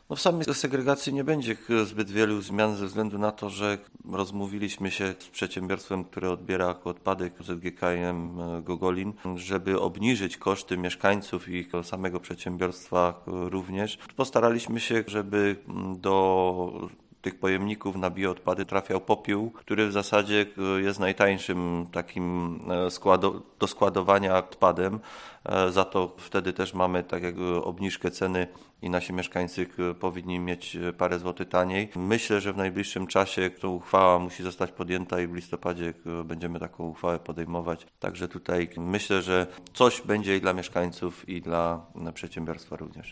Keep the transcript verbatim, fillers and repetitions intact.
No w samej segregacji nie będzie zbyt wielu zmian ze względu na to, że rozmówiliśmy się z przedsiębiorstwem, które odbiera odpady Z G K M Gogolin, żeby obniżyć koszty mieszkańców i samego przedsiębiorstwa również. Postaraliśmy się, żeby do tych pojemników na bioodpady trafiał popiół, który w zasadzie jest najtańszym takim składo- do składowania odpadem. Za to wtedy też mamy tak jak obniżkę ceny i nasi mieszkańcy powinni mieć parę złotych taniej. Myślę, że w najbliższym czasie ta uchwała musi zostać podjęta i w listopadzie będziemy taką uchwałę podejmować. Także tutaj myślę, że coś będzie i dla mieszkańców, i dla przedsiębiorstwa również.